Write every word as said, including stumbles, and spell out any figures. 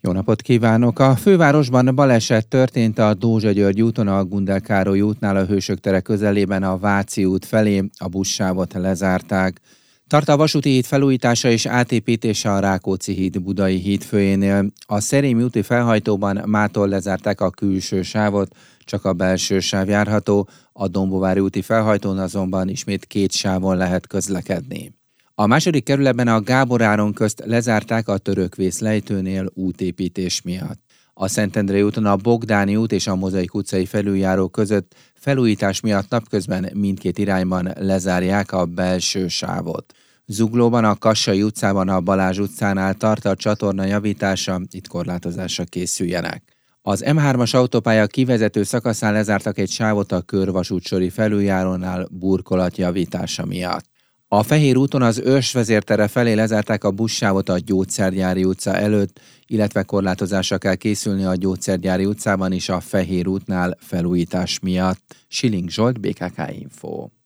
Jó napot kívánok! A fővárosban baleset történt a Dózsa-György úton, a Gundel Károly útnál a Hősök tere közelében a Váci út felé, a buszsávot lezárták. Tart a vasúti híd felújítása és átépítése a Rákóczi híd Budai hídfőjénél. A Szerémi úti felhajtóban mától lezárták a külső sávot, csak a belső sáv járható, a Dombovári úti felhajtón azonban ismét két sávon lehet közlekedni. A második kerületben a Gábor Áron közt lezárták a Törökvész lejtőnél útépítés miatt. A Szentendrei úton a Bogdáni út és a Mozaik utcai felüljáró között felújítás miatt napközben mindkét irányban lezárják a belső sávot. Zuglóban a Kassai utcában a Balázs utcánál tart a csatorna javítása, itt korlátozásra készüljenek. Az em hármas autópálya kivezető szakaszán lezártak egy sávot a körvasútsori felüljárónál burkolat javítása miatt. A Fehér úton az Őrs vezértere felé lezárták a buszsávot a Gyógyszergyári utca előtt, illetve korlátozásra kell készülni a Gyógyszergyári utcában is a Fehér útnál felújítás miatt. Siling Zsolt, bé ká ká Info.